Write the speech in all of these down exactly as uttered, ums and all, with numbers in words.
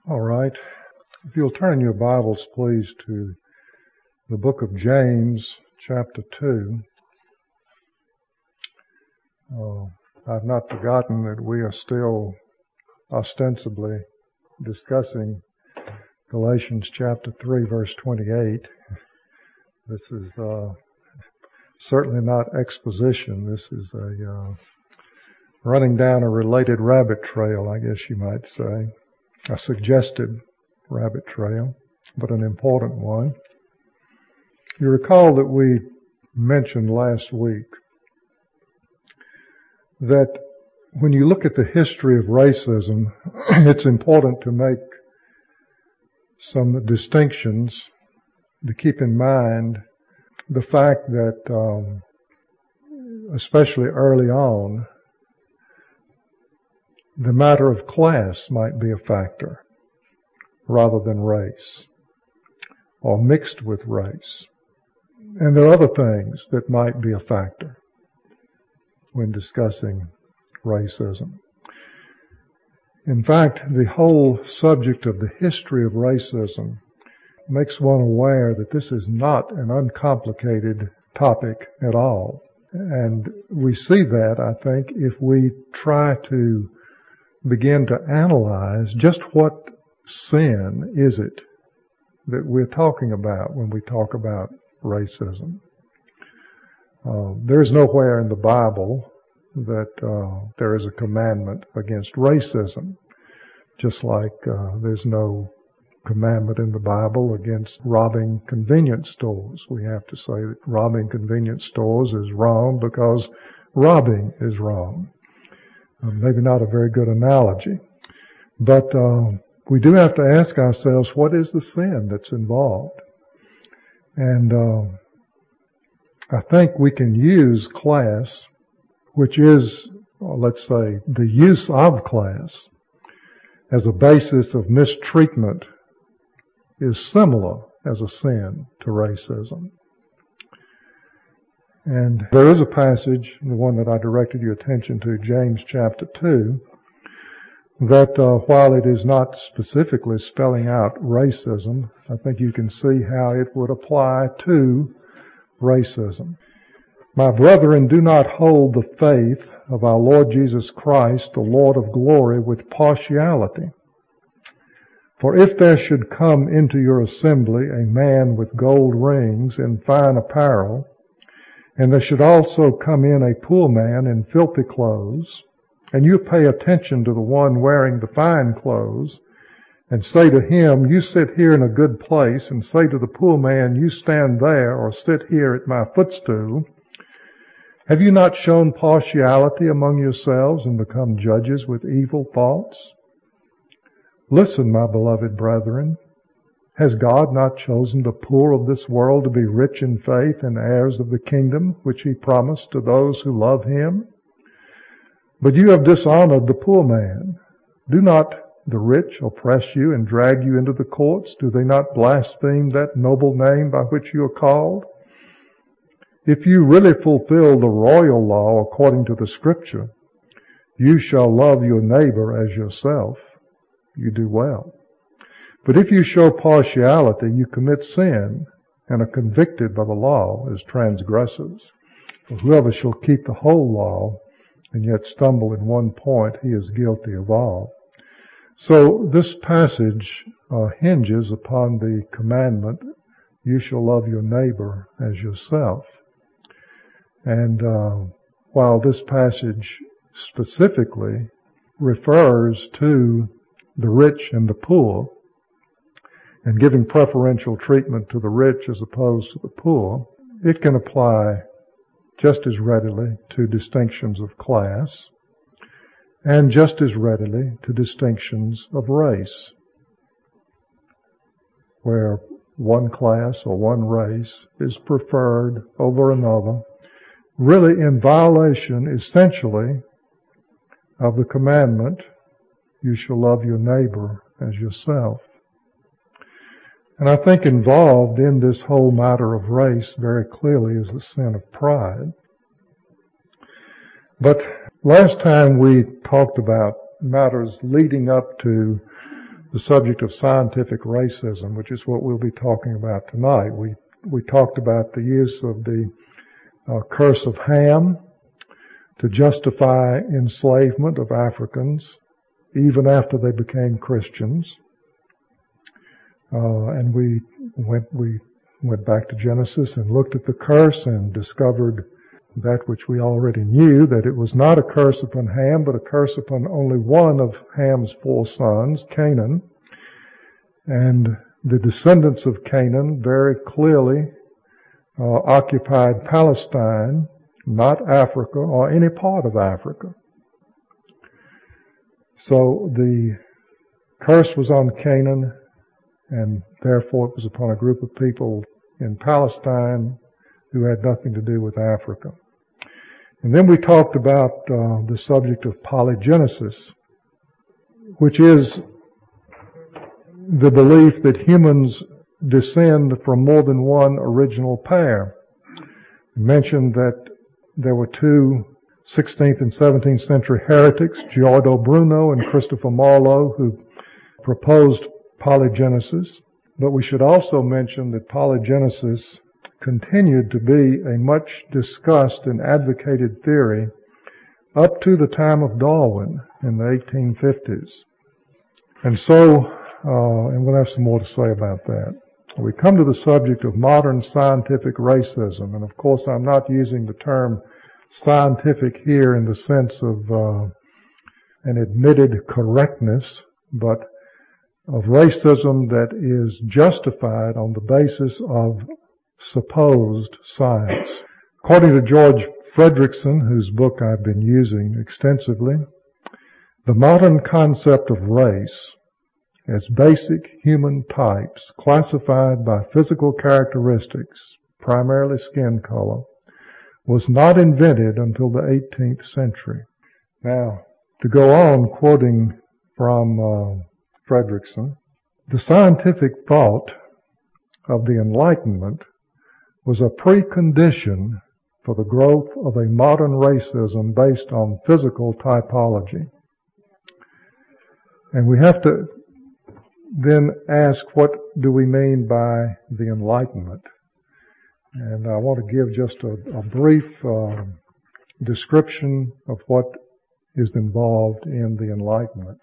All right. If you'll turn your Bibles, please, to the book of James, chapter two. Uh, I've not forgotten that we are still ostensibly discussing Galatians chapter three, verse twenty-eight. This is uh, certainly not exposition. This is a uh, running down a related rabbit trail, I guess you might say. A suggested rabbit trail, but an important one. You recall that we mentioned last week that when you look at the history of racism, it's important to make some distinctions, to keep in mind the fact that, um, especially early on, the matter of class might be a factor rather than race, or mixed with race. And there are other things that might be a factor when discussing racism. In fact, the whole subject of the history of racism makes one aware that this is not an uncomplicated topic at all. And we see that, I think, if we try to begin to analyze just what sin is it that we're talking about when we talk about racism. Uh, there's nowhere in the Bible that uh, there is a commandment against racism, just like uh, there's no commandment in the Bible against robbing convenience stores. We have to say that robbing convenience stores is wrong because robbing is wrong. Uh, maybe not a very good analogy, but uh, we do have to ask ourselves, what is the sin that's involved? And uh, I think we can use class, which is, well, let's say, the use of class as a basis of mistreatment is similar as a sin to racism. And there is a passage, the one that I directed your attention to, James chapter two, that uh, while it is not specifically spelling out racism, I think you can see how it would apply to racism. My brethren, do not hold the faith of our Lord Jesus Christ, the Lord of glory, with partiality. For if there should come into your assembly a man with gold rings and fine apparel, and there should also come in a poor man in filthy clothes, and you pay attention to the one wearing the fine clothes, and say to him, you sit here in a good place, and say to the poor man, you stand there, or sit here at my footstool, have you not shown partiality among yourselves and become judges with evil thoughts? Listen, my beloved brethren, has God not chosen the poor of this world to be rich in faith and heirs of the kingdom which he promised to those who love him? But you have dishonored the poor man. Do not the rich oppress you and drag you into the courts? Do they not blaspheme that noble name by which you are called? If you really fulfill the royal law according to the Scripture, you shall love your neighbor as yourself. You do well. But if you show partiality, you commit sin and are convicted by the law as transgressors. For whoever shall keep the whole law and yet stumble in one point, he is guilty of all. So this passage uh, hinges upon the commandment, you shall love your neighbor as yourself. And uh, while this passage specifically refers to the rich and the poor, and giving preferential treatment to the rich as opposed to the poor, it can apply just as readily to distinctions of class and just as readily to distinctions of race, where one class or one race is preferred over another, really in violation essentially of the commandment, you shall love your neighbor as yourself. And I think involved in this whole matter of race very clearly is the sin of pride. But last time we talked about matters leading up to the subject of scientific racism, which is what we'll be talking about tonight. We we talked about the use of the uh, curse of Ham to justify enslavement of Africans, even after they became Christians. Uh, and we went we went back to Genesis and looked at the curse and discovered that which we already knew, that it was not a curse upon Ham, but a curse upon only one of Ham's four sons, Canaan. And the descendants of Canaan very clearly uh, occupied Palestine, not Africa or any part of Africa. So the curse was on Canaan, and therefore it was upon a group of people in Palestine who had nothing to do with Africa. And then we talked about uh, the subject of polygenesis, which is the belief that humans descend from more than one original pair. We mentioned that there were two sixteenth and seventeenth century heretics, Giordano Bruno and Christopher Marlowe, who proposed polygenesis. But we should also mention that polygenesis continued to be a much discussed and advocated theory up to the time of Darwin in the eighteen fifties. And so, uh, and we'll have some more to say about that. We come to the subject of modern scientific racism, and of course I'm not using the term scientific here in the sense of uh, an admitted correctness, but of racism that is justified on the basis of supposed science. According to George Fredrickson, whose book I've been using extensively, the modern concept of race as basic human types classified by physical characteristics, primarily skin color, was not invented until the eighteenth century. Now, to go on quoting from uh, Fredrickson, the scientific thought of the Enlightenment was a precondition for the growth of a modern racism based on physical typology. And we have to then ask, what do we mean by the Enlightenment? And I want to give just a, a brief uh, description of what is involved in the Enlightenment.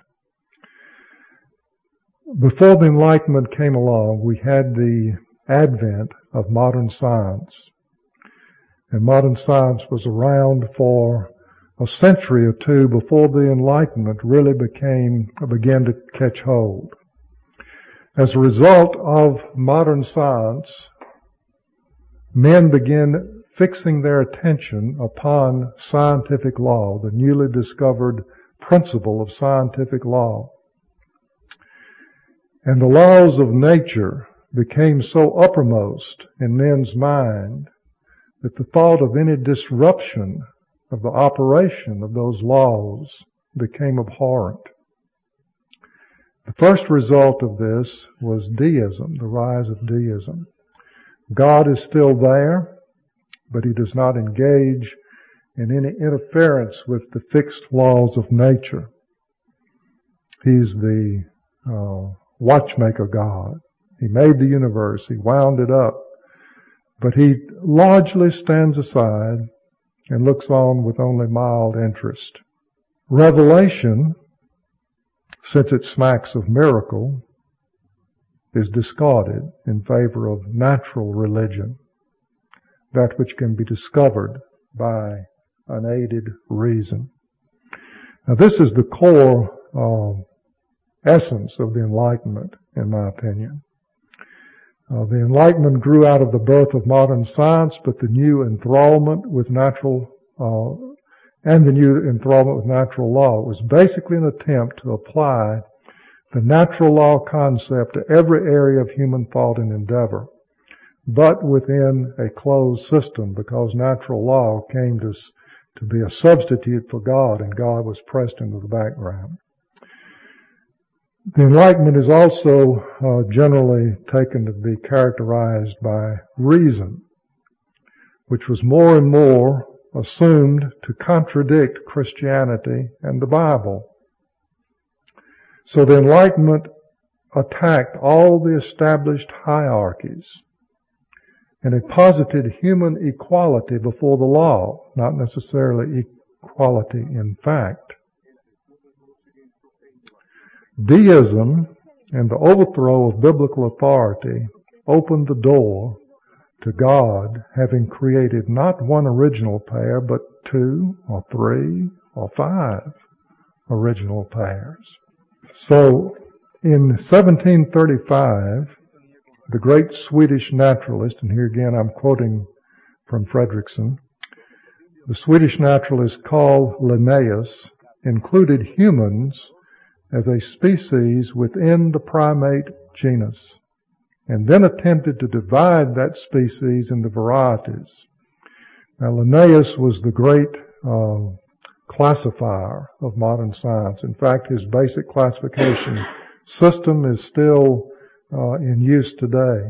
Before the Enlightenment came along, we had the advent of modern science. And modern science was around for a century or two before the Enlightenment really became, began to catch hold. As a result of modern science, men began fixing their attention upon scientific law, the newly discovered principle of scientific law. And the laws of nature became so uppermost in men's mind that the thought of any disruption of the operation of those laws became abhorrent. The first result of this was deism, the rise of deism. God is still there, but he does not engage in any interference with the fixed laws of nature. He's the uh, watchmaker God. He made the universe. He wound it up. But he largely stands aside and looks on with only mild interest. Revelation, since it smacks of miracle, is discarded in favor of natural religion, that which can be discovered by unaided reason. Now, this is the core uh, essence of the Enlightenment, in my opinion. Uh, the Enlightenment grew out of the birth of modern science, but the new enthrallment with natural, uh, and the new enthrallment with natural law was basically an attempt to apply the natural law concept to every area of human thought and endeavor, but within a closed system, because natural law came to, to be a substitute for God, and God was pressed into the background. The Enlightenment is also uh, generally taken to be characterized by reason, which was more and more assumed to contradict Christianity and the Bible. So the Enlightenment attacked all the established hierarchies, and it posited human equality before the law, not necessarily equality in fact. Deism and the overthrow of biblical authority opened the door to God having created not one original pair, but two or three or five original pairs. So in seventeen thirty-five, the great Swedish naturalist, and here again I'm quoting from Fredrickson, the Swedish naturalist Carl Linnaeus included humans as a species within the primate genus, and then attempted to divide that species into varieties. Now, Linnaeus was the great uh, classifier of modern science. In fact, his basic classification system is still uh, in use today.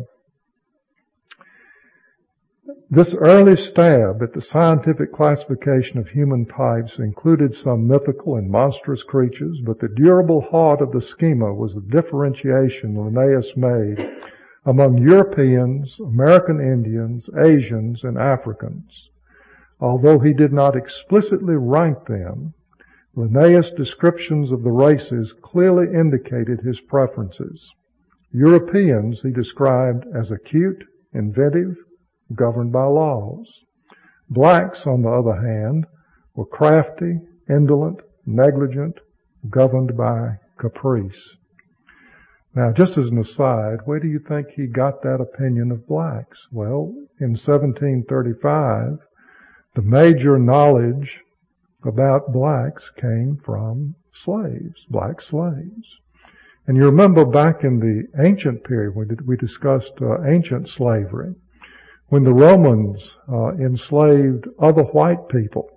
This early stab at the scientific classification of human types included some mythical and monstrous creatures, but the durable heart of the schema was the differentiation Linnaeus made among Europeans, American Indians, Asians, and Africans. Although he did not explicitly rank them, Linnaeus' descriptions of the races clearly indicated his preferences. Europeans he described as acute, inventive, governed by laws. Blacks, on the other hand, were crafty, indolent, negligent, governed by caprice. Now, just as an aside, where do you think he got that opinion of blacks? Well, in seventeen thirty-five, the major knowledge about blacks came from slaves, black slaves. And you remember back in the ancient period, when we discussed uh, ancient slavery, when the Romans uh, enslaved other white people,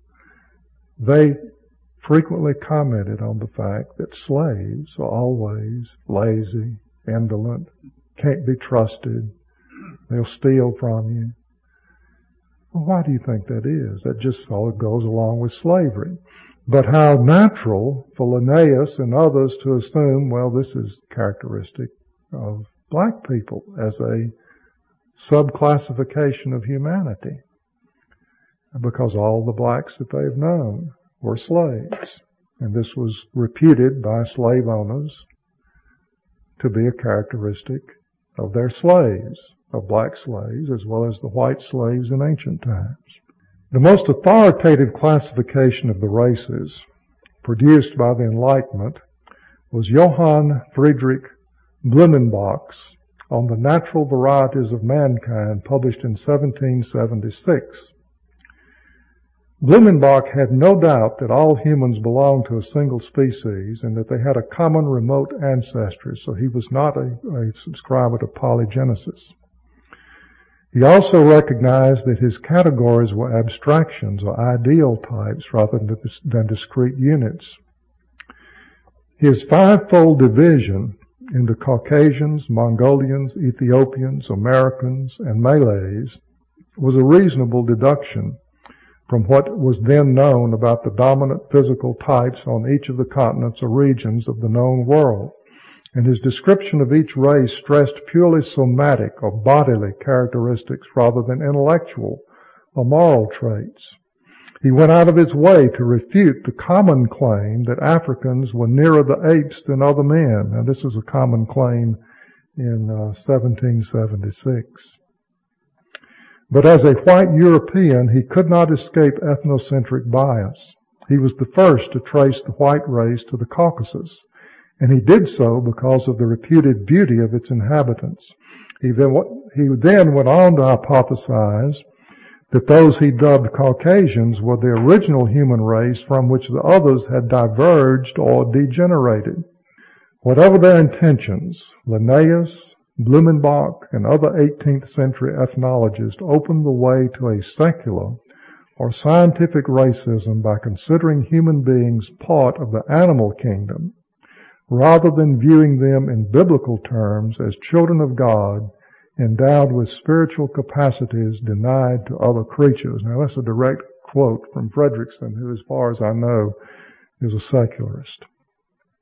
they frequently commented on the fact that slaves are always lazy, indolent, can't be trusted, they'll steal from you. Well, why do you think that is? That just all goes along with slavery. But how natural for Linnaeus and others to assume, well, this is characteristic of black people as a subclassification of humanity, because all the blacks that they've known were slaves. And this was reputed by slave owners to be a characteristic of their slaves, of black slaves, as well as the white slaves in ancient times. The most authoritative classification of the races produced by the Enlightenment was Johann Friedrich Blumenbach's On the Natural Varieties of Mankind, published in seventeen seventy-six. Blumenbach had no doubt that all humans belonged to a single species and that they had a common remote ancestry, so he was not a, a subscriber to polygenesis. He also recognized that his categories were abstractions or ideal types rather than, than discrete units. His fivefold division into Caucasians, Mongolians, Ethiopians, Americans, and Malays was a reasonable deduction from what was then known about the dominant physical types on each of the continents or regions of the known world. And his description of each race stressed purely somatic or bodily characteristics rather than intellectual or moral traits. He went out of his way to refute the common claim that Africans were nearer the apes than other men. Now, this is a common claim in uh, seventeen seventy-six. But as a white European, he could not escape ethnocentric bias. He was the first to trace the white race to the Caucasus, and he did so because of the reputed beauty of its inhabitants. He then, he then went on to hypothesize that those he dubbed Caucasians were the original human race from which the others had diverged or degenerated. Whatever their intentions, Linnaeus, Blumenbach, and other eighteenth century ethnologists opened the way to a secular or scientific racism by considering human beings part of the animal kingdom, rather than viewing them in biblical terms as children of God endowed with spiritual capacities denied to other creatures. Now, that's a direct quote from Fredrickson, who, as far as I know, is a secularist.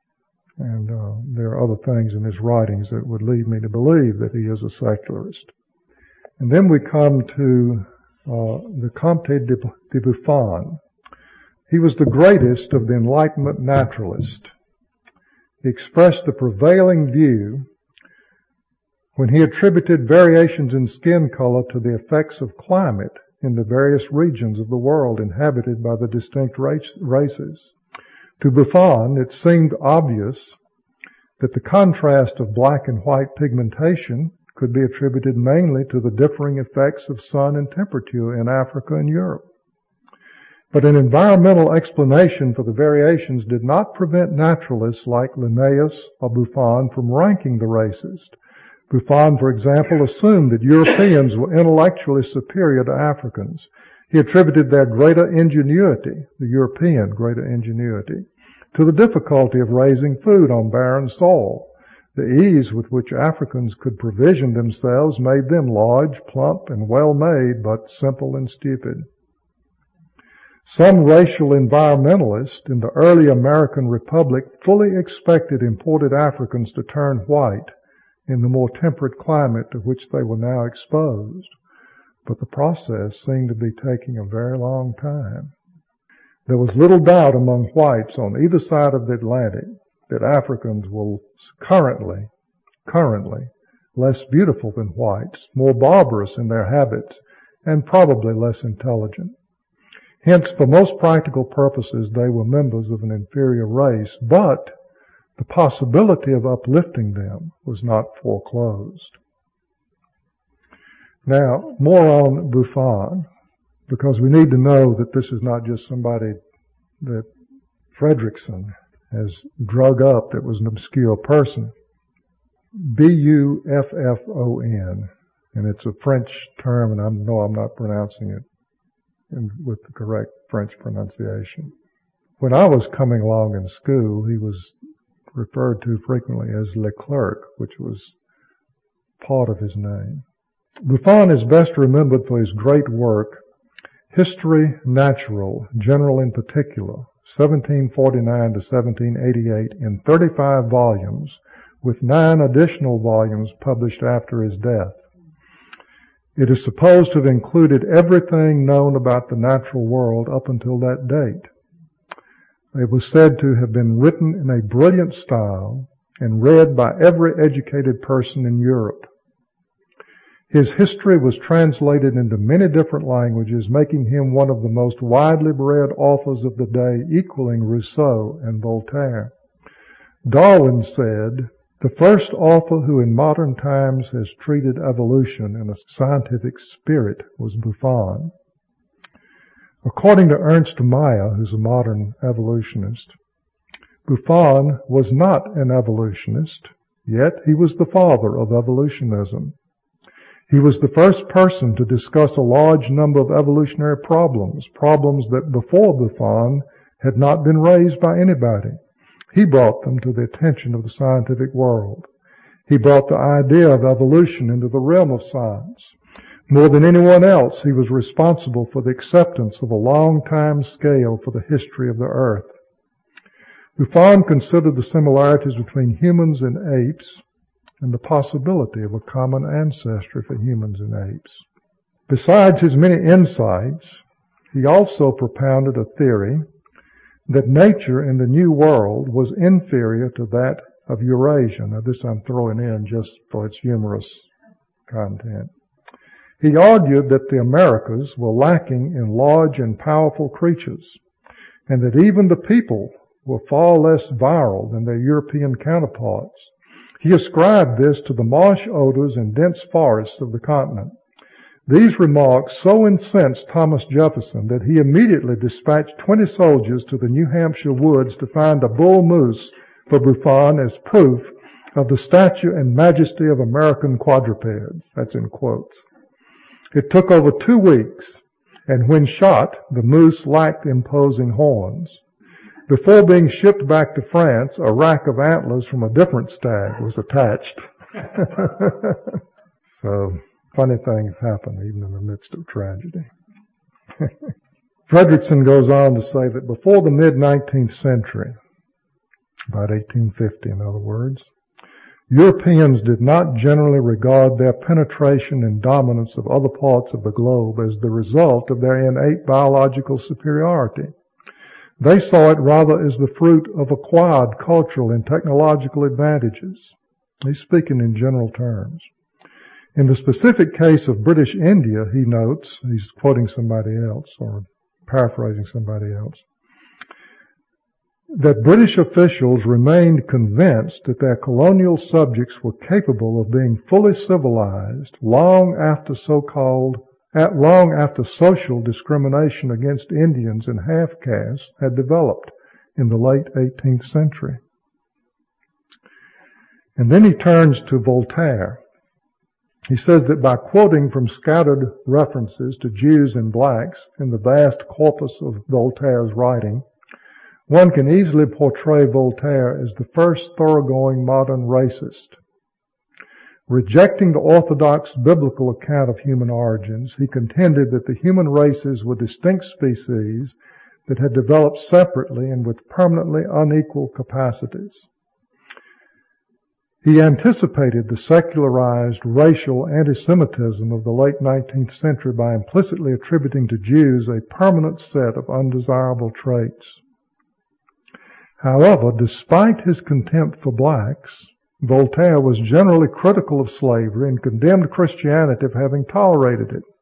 And uh, there are other things in his writings that would lead me to believe that he is a secularist. And then we come to uh, the Comte de, de Buffon. He was the greatest of the Enlightenment naturalists. He expressed the prevailing view when he attributed variations in skin color to the effects of climate in the various regions of the world inhabited by the distinct races. To Buffon, it seemed obvious that the contrast of black and white pigmentation could be attributed mainly to the differing effects of sun and temperature in Africa and Europe. But an environmental explanation for the variations did not prevent naturalists like Linnaeus or Buffon from ranking the races. Buffon, for example, assumed that Europeans were intellectually superior to Africans. He attributed their greater ingenuity, the European greater ingenuity, to the difficulty of raising food on barren soil. The ease with which Africans could provision themselves made them large, plump, and well-made, but simple and stupid. Some racial environmentalists in the early American Republic fully expected imported Africans to turn white in the more temperate climate to which they were now exposed. But the process seemed to be taking a very long time. There was little doubt among whites on either side of the Atlantic that Africans were currently, currently less beautiful than whites, more barbarous in their habits, and probably less intelligent. Hence, for most practical purposes, they were members of an inferior race, but the possibility of uplifting them was not foreclosed. Now, more on Buffon, because we need to know that this is not just somebody that Fredrickson has drug up that was an obscure person. B U F F O N, and it's a French term, and I know I'm not pronouncing it in, with the correct French pronunciation. When I was coming along in school, he was referred to frequently as Leclerc, which was part of his name. Buffon is best remembered for his great work, History Natural, General in Particular, seventeen forty-nine to seventeen eighty-eight, in thirty-five volumes, with nine additional volumes published after his death. It is supposed to have included everything known about the natural world up until that date. It was said to have been written in a brilliant style and read by every educated person in Europe. His history was translated into many different languages, making him one of the most widely read authors of the day, equaling Rousseau and Voltaire. Darwin said, "The first author who in modern times has treated evolution in a scientific spirit was Buffon." According to Ernst Mayr, who's a modern evolutionist, Buffon was not an evolutionist, yet he was the father of evolutionism. He was the first person to discuss a large number of evolutionary problems, problems that before Buffon had not been raised by anybody. He brought them to the attention of the scientific world. He brought the idea of evolution into the realm of science. More than anyone else, he was responsible for the acceptance of a long time scale for the history of the earth. Buffon considered the similarities between humans and apes and the possibility of a common ancestry for humans and apes. Besides his many insights, he also propounded a theory that nature in the New World was inferior to that of Eurasia. Now this I'm throwing in just for its humorous content. He argued that the Americas were lacking in large and powerful creatures, and that even the people were far less virile than their European counterparts. He ascribed this to the marsh odors and dense forests of the continent. These remarks so incensed Thomas Jefferson that he immediately dispatched twenty soldiers to the New Hampshire woods to find a bull moose for Buffon as proof of the stature and majesty of American quadrupeds. That's in quotes. It took over two weeks, and when shot, the moose lacked imposing horns. Before being shipped back to France, a rack of antlers from a different stag was attached. So, funny things happen even in the midst of tragedy. Fredrickson goes on to say that before the mid-nineteenth century, about eighteen fifty in other words. Europeans did not generally regard their penetration and dominance of other parts of the globe as the result of their innate biological superiority. They saw it rather as the fruit of acquired cultural and technological advantages. He's speaking in general terms. In the specific case of British India, he notes, he's quoting somebody else or paraphrasing somebody else, that British officials remained convinced that their colonial subjects were capable of being fully civilized long after so-called, at long after social discrimination against Indians and half-castes had developed in the late eighteenth century. And then he turns to Voltaire. He says that by quoting from scattered references to Jews and blacks in the vast corpus of Voltaire's writing, one can easily portray Voltaire as the first thoroughgoing modern racist. Rejecting the orthodox biblical account of human origins, he contended that the human races were distinct species that had developed separately and with permanently unequal capacities. He anticipated the secularized racial anti-Semitism of the late nineteenth century by implicitly attributing to Jews a permanent set of undesirable traits. However, despite his contempt for blacks, Voltaire was generally critical of slavery and condemned Christianity for having tolerated it.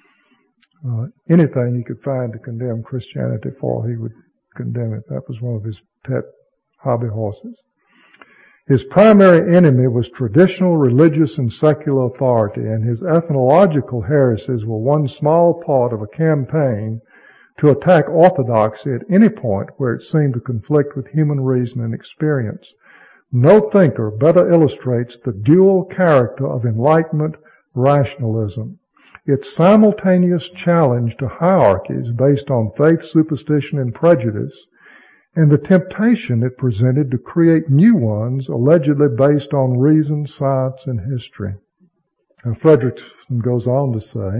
Uh, anything he could find to condemn Christianity for, he would condemn it. That was one of his pet hobby horses. His primary enemy was traditional religious and secular authority, and his ethnological heresies were one small part of a campaign to attack orthodoxy at any point where it seemed to conflict with human reason and experience. No thinker better illustrates the dual character of Enlightenment rationalism. Its simultaneous challenge to hierarchies based on faith, superstition, and prejudice, and the temptation it presented to create new ones allegedly based on reason, science, and history. Now, Fredrickson goes on to say,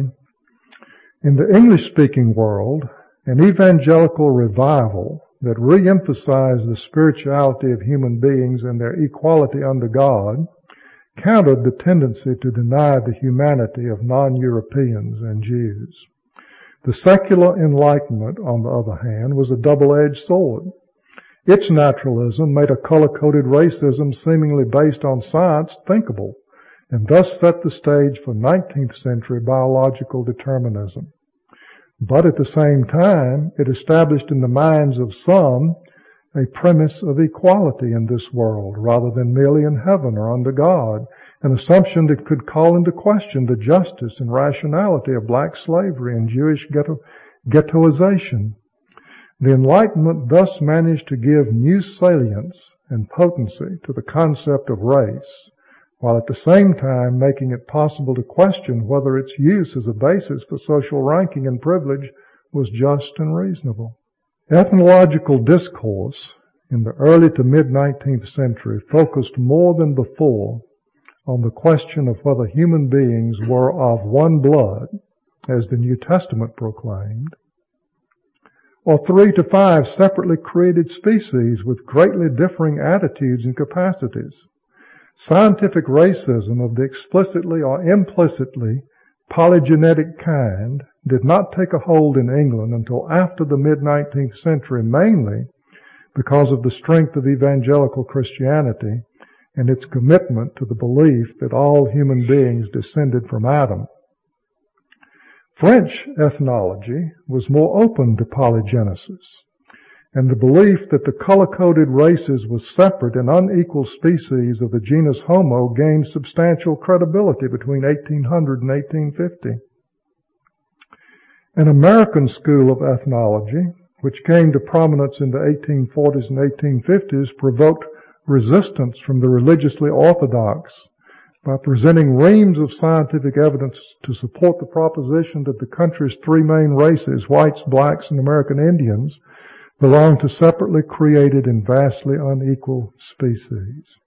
in the English-speaking world, an evangelical revival that re-emphasized the spirituality of human beings and their equality under God countered the tendency to deny the humanity of non-Europeans and Jews. The secular Enlightenment, on the other hand, was a double-edged sword. Its naturalism made a color-coded racism seemingly based on science thinkable, and thus set the stage for nineteenth century biological determinism. But at the same time, it established in the minds of some a premise of equality in this world rather than merely in heaven or under God, an assumption that could call into question the justice and rationality of black slavery and Jewish ghetto, ghettoization. The Enlightenment thus managed to give new salience and potency to the concept of race, while at the same time making it possible to question whether its use as a basis for social ranking and privilege was just and reasonable. Ethnological discourse in the early to mid-nineteenth century focused more than before on the question of whether human beings were of one blood, as the New Testament proclaimed, or three to five separately created species with greatly differing attitudes and capacities. Scientific racism of the explicitly or implicitly polygenetic kind did not take a hold in England until after the mid-nineteenth century, mainly because of the strength of evangelical Christianity and its commitment to the belief that all human beings descended from Adam. French ethnology was more open to polygenesis, and the belief that the color-coded races were separate and unequal species of the genus Homo gained substantial credibility between eighteen hundred and eighteen fifty. An American school of ethnology, which came to prominence in the eighteen forties and eighteen fifties, provoked resistance from the religiously orthodox by presenting reams of scientific evidence to support the proposition that the country's three main races, whites, blacks, and American Indians, belong to separately created and vastly unequal species.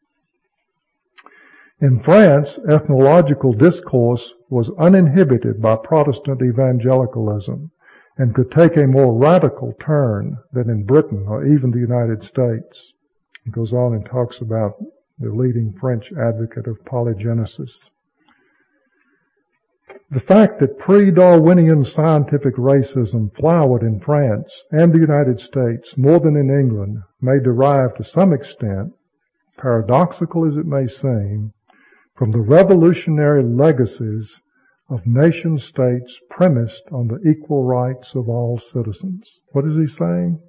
In France, ethnological discourse was uninhibited by Protestant evangelicalism and could take a more radical turn than in Britain or even the United States. He goes on and talks about the leading French advocate of polygenesis. The fact that pre-Darwinian scientific racism flowered in France and the United States more than in England may derive to some extent, paradoxical as it may seem, from the revolutionary legacies of nation-states premised on the equal rights of all citizens. What is he saying?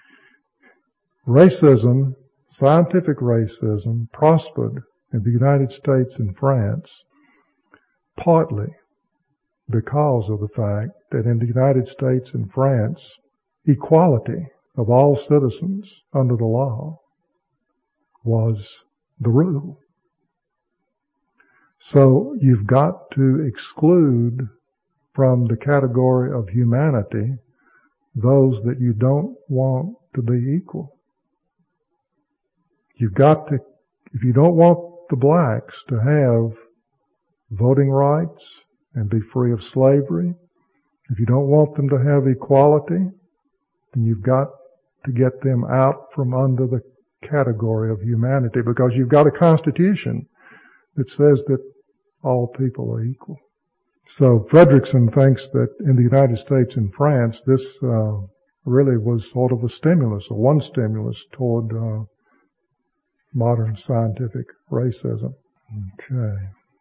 Racism, scientific racism, prospered in the United States and France partly because of the fact that in the United States and France, equality of all citizens under the law was the rule. So you've got to exclude from the category of humanity those that you don't want to be equal. You've got to, if you don't want the blacks to have voting rights and be free of slavery, if you don't want them to have equality, then you've got to get them out from under the category of humanity, because you've got a constitution that says that all people are equal. So Fredrickson thinks that in the United States and France, this uh, really was sort of a stimulus, or one stimulus toward uh, modern scientific racism. Okay.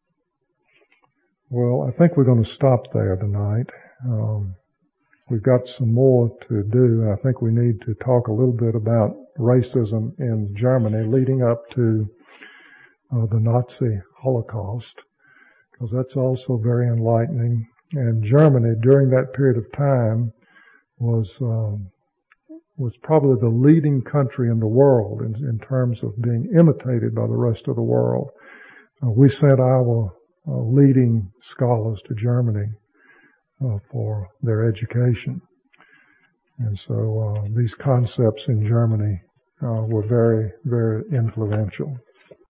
Well, I think we're going to stop there tonight. Um, we've got some more to do, and I think we need to talk a little bit about racism in Germany leading up to uh, the Nazi Holocaust, because that's also very enlightening. And Germany, during that period of time, was um, was probably the leading country in the world in, in terms of being imitated by the rest of the world. Uh, we sent our uh, leading scholars to Germany uh, for their education. And so uh, these concepts in Germany uh, were very, very influential.